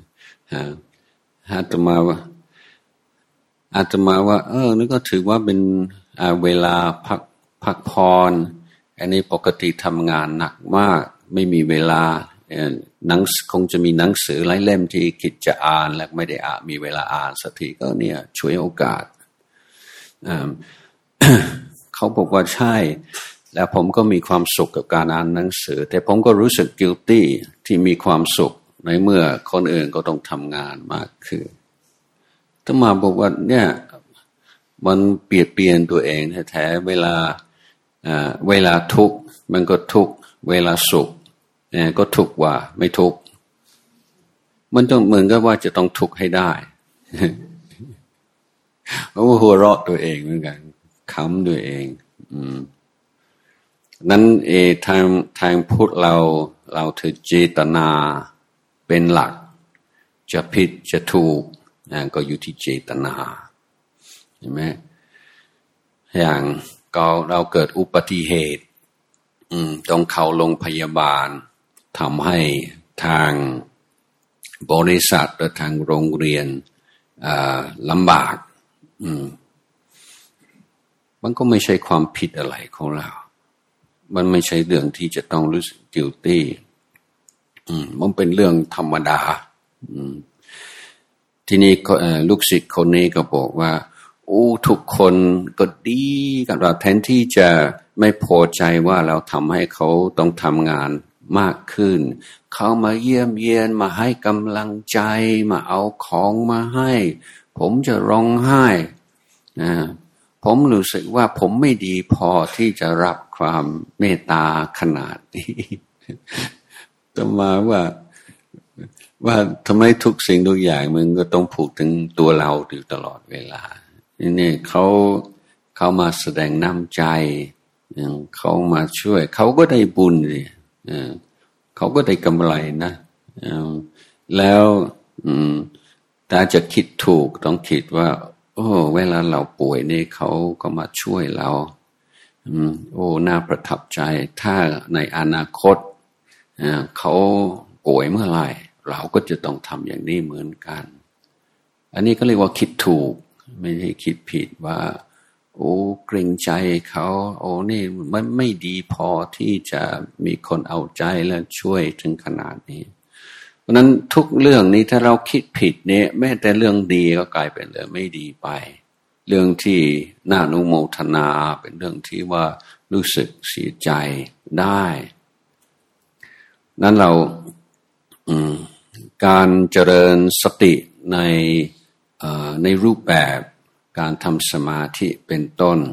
อาตมาว่าอาตมาว่าเออนี่ก็ถือว่าเป็นเวลาพักพักพรอันนี้ปกติทำงานหนักมากไม่มีเวลาหนังคงจะมีหนังสือหลายเล่มที่คิดจะอ่านและไม่ได้อ่านมีเวลาอ่านสักทีก็เนี่ยช่วยโอกาสเขาบอกว่าใช่แล้วผมก็มีความสุขกับการอ่านหนังสือแต่ผมก็รู้สึก guilty ที่มีความสุขในเมื่อคนอื่นก็ต้องทำงานมากขึ้นถ้ามาบอกว่าเนี่ยมันเปลี่ยนเปลี่ยนตัวเองแท้ๆเวลาเวลาทุกข์มันก็ทุกข์เวลาสุขเนี่ยก็ทุกข์ว่าไม่ทุกข์มันต้องเหมือนกับว่าจะต้องทุกข์ให้ได้เพราะว่าหัวเราะตัวเองเหมือนกันขำตัวเองอืมนั้นเอทางทางพุทธเราเราถือเจตนาเป็นหลักจะผิดจะถูกนะก็อยู่ที่เจตนาเห็นไหมอย่างเราเราเกิดอุบัติเหตุอืมต้องเข้าโรงพยาบาลทำให้ทางบริษัทหรือทางโรงเรียนอ่าลำบากอืมมันก็ไม่ใช่ความผิดอะไรของเรามันไม่ใช่เรื่องที่จะต้องรู้สึก guilty อืมมันเป็นเรื่องธรรมดาอืมทีนี้ลูกศิษย์คนนี้ก็บอกว่าโอ้ทุกคนก็ดีกับเราแทนที่จะไม่พอใจว่าเราทำให้เขาต้องทำงานมากขึ้นเขามาเยี่ยมเยียนมาให้กำลังใจมาเอาของมาให้ผมจะร้องไห้นะผมรู้สึกว่าผมไม่ดีพอที่จะรับความเมตตาขนาดนี้ต่อมาว่าว่าทำไมทุกสิ่งทุกอย่างมันก็ต้องผูกถึงตัวเราอยู่ตลอดเวลานี่เขาเขามาแสดงน้ำใจเขามาช่วยเขาก็ได้บุญเลยเขาก็ได้กำไรนะแล้วถ้าจะคิดถูกต้องคิดว่าโอ้เวลาเราป่วยนี่เขาก็มาช่วยเราโอ้น่าประทับใจถ้าในอนาคตเขาป่วยเมื่อไหร่เราก็จะต้องทำอย่างนี้เหมือนกันอันนี้ก็เรียกว่าคิดถูกไม่ใช่คิดผิดว่าโอ้เกรงใจเขาโอ้นี่มันไม่ดีพอที่จะมีคนเอาใจและช่วยถึงขนาดนี้เพราะนั้นทุกเรื่องนี้ถ้าเราคิดผิดเนี่ยแม้แต่เรื่องดีก็กลายเป็นเรื่องไม่ดีไปเรื่องที่น่าอนุโมทนาเป็นเรื่องที่ว่ารู้สึกเสียใจได้นั้นเราการเจริญสติในในรูปแบบการทำสมาธิเป็นต้น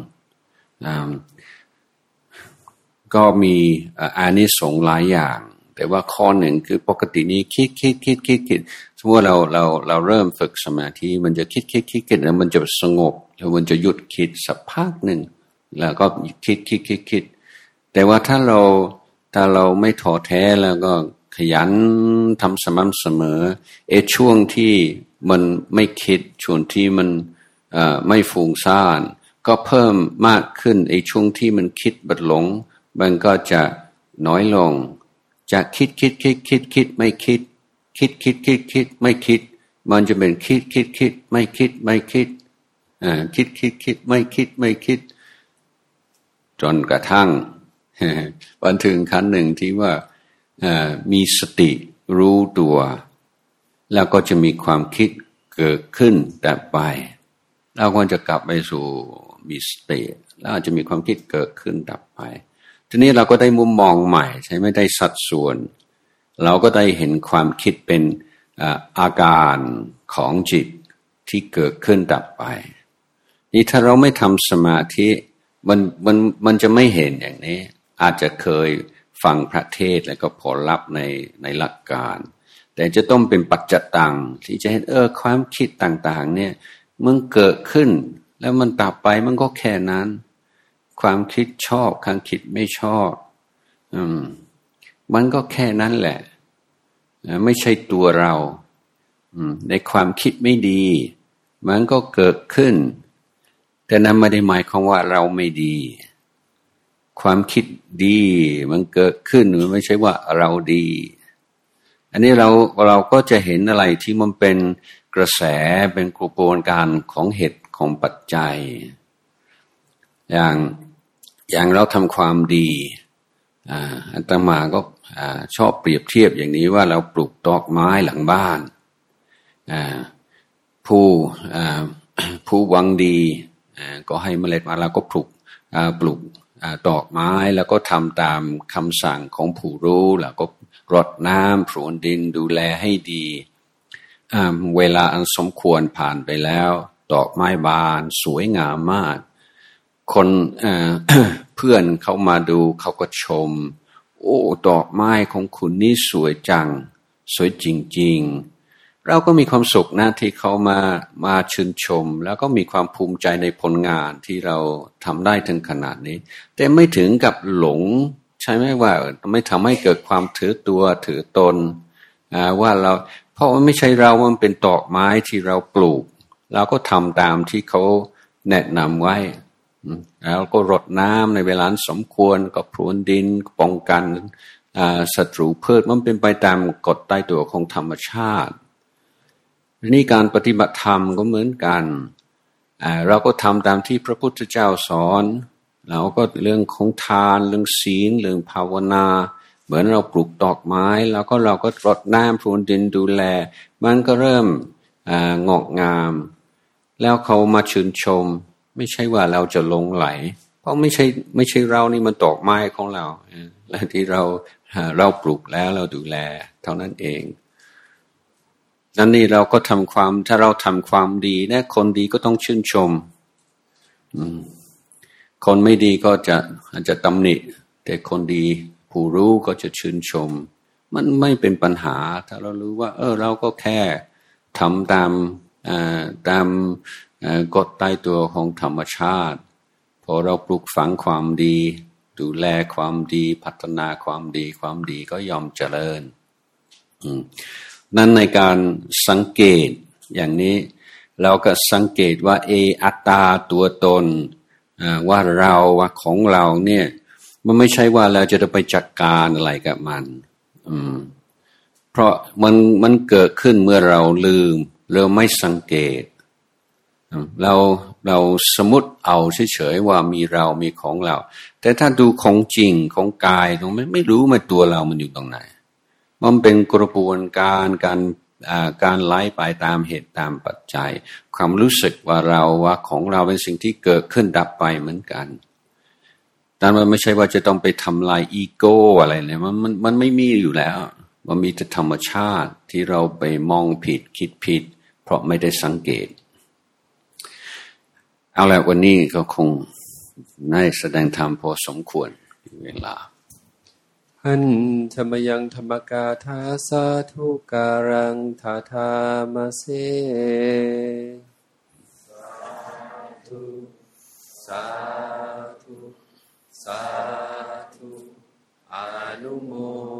ก็มีอานิสงส์หลายอย่างแต่ว่าข้อหนึ่งคือปกตินี้คิดคิดคิดคิดคิดสมมติเราเราเราเริ่มฝึกสมาธิมันจะคิดคิดคิดคิดแล้วมันจะสงบแล้วมันจะหยุดคิดสักพักหนึ่งแล้วก็คิดคิดคิดคิดแต่ว่าถ้าเราถ้าเราไม่ท้อแท้แล้วก็ขยันทำสม่ำเสมอไอ้ช่วงที่มันไม่คิดช่วงที่มันไม่ฟุ้งซ่านก็เพิ่มมากขึ้นไอ้ช่วงที่มันคิดบัดหลงมันก็จะน้อยลงจะคิดคิดคิดคิดคิดไม่คิดคิดคิดคิดคิดไม่คิดมันจะเป็นคิดคิดคิดไม่คิดไม่คิดอ่าคิดคิดคิดไม่คิดไม่คิดจนกระทั่งวันถึงขั้นหนึ่งที่ว่ามีสติรู้ตัวแล้วก็จะมีความคิดเกิดขึ้นแต่ไปเราก็จะกลับไปสู่มีสติแล้วอาจจะมีความคิดเกิดขึ้นดับไปทีนี้เราก็ได้มุมมองใหม่ใช่ไม่ได้สัดส่วนเราก็ได้เห็นความคิดเป็นอาการของจิตที่เกิดขึ้นดับไปนี่ถ้าเราไม่ทำสมาธิมันมันมันจะไม่เห็นอย่างนี้อาจจะเคยฟังพระเทศแล้วก็พอรับในในหลักการแต่จะต้องเป็นปัจจตังที่จะเห็นเออความคิดต่างๆเนี่ยมันเกิดขึ้นแล้วมันดับไปมันก็แค่นั้นความคิดชอบความคิดไม่ชอบอืมมันก็แค่นั้นแหละไม่ใช่ตัวเราอืมในความคิดไม่ดีมันก็เกิดขึ้นแต่นั้นไม่ได้หมายความว่าเราไม่ดีความคิดดีมันเกิดขึ้นมันไม่ใช่ว่าเราดีอันนี้เราเราก็จะเห็นอะไรที่มันเป็นกระแสเป็นกระบวนการของเหตุของปัจจัยอย่างอย่างเราทำความดีอ่าอาตมาก็อ่าชอบเปรียบเทียบอย่างนี้ว่าเราปลูกดอกไม้หลังบ้านอ่าผู้อ่าผู้หวังดีอ่าก็ให้เมล็ดมาแล้วก็ปลูกปลูกดอกไม้แล้วก็ทำตามคำสั่งของผู้รู้แล้วก็รดน้ำพรวนดินดูแลให้ดีเวลาอันสมควรผ่านไปแล้วดอกไม้บานสวยงามมากคนเอ่อ เพื่อนเขามาดูเขาก็ชมโอ้ดอกไม้ของคุณนี่สวยจังสวยจริงๆเราก็มีความสุขนะที่เขามามาชื่นชมแล้วก็มีความภูมิใจในผลงานที่เราทำได้ถึงขนาดนี้แต่ไม่ถึงกับหลงใช่ไหมว่าไม่ทำให้เกิดความถือตัวถือตนว่าเราเพราะว่าไม่ใช่เรามันเป็นดอกไม้ที่เราปลูกเราก็ทำตามที่เขาแนะนำไว้แล้วก็รดน้ำในเวลาสมควรก็พรวนดินป้องกันศัตรูพืชมันเป็นไปตามกฎใต้ตัวของธรรมชาตินี่การปฏิบัติธรรมก็เหมือนกันเราก็ทำตามที่พระพุทธเจ้าสอนเราก็เรื่องของทานเรื่องศีลเรื่องภาวนาเหมือนเราปลูกดอกไม้แล้วก็เราก็รดน้ำพรวนดินดูแลมันก็เริ่มงอกงามแล้วเขามาชื่นชมไม่ใช่ว่าเราจะหลงไหลเพราะไม่ใช่ไม่ใช่เรานี่มันดอกไม้ของเราและที่เราเราปลูกแล้วเราดูแลเท่านั้นเองนั่นนี่เราก็ทำความถ้าเราทำความดีนะคนดีก็ต้องชื่นชมคนไม่ดีก็จะอาจจะตำหนิแต่คนดีผู้รู้ก็จะชื่นชมมันไม่เป็นปัญหาถ้าเรารู้ว่าเออเราก็แค่ทำตามตามกฎใต้ตัวของธรรมชาติพอเราปลูกฝังความดีดูแลความดีพัฒนาความดีความดีก็ยอมเจริญนั่นในการสังเกตอย่างนี้เราก็สังเกตว่าเออัตตาตัวตนว่าเราว่าของเราเนี่ยมันไม่ใช่ว่าเราจะไปจัดการอะไรกับมันเพราะมันมันเกิดขึ้นเมื่อเราลืมเราไม่สังเกตเราเราสมมติเอาเฉยๆว่ามีเรามีของเราแต่ถ้าดูของจริงของกายตรงไม่ไม่รู้มันตัวเรามันอยู่ตรงไหนมันเป็นกระบวนการการการไหลไปตามเหตุตามปัจจัยความรู้สึกว่าเราว่าของเราเป็นสิ่งที่เกิดขึ้นดับไปเหมือนกันแต่มันไม่ใช่ว่าจะต้องไปทำลายอีโก้อะไรเนี่ยมันมันมันไม่มีอยู่แล้วมันมีแต่ธรรมชาติที่เราไปมองผิดคิดผิดเพราะไม่ได้สังเกตเอาละวันนี้ก็คงได้แสดงธรรมพอสมควรเวลาหันธรรมยังธรรมกาทาสาธุการังทาทามาเสสาธุสาธุสาธุอนุโม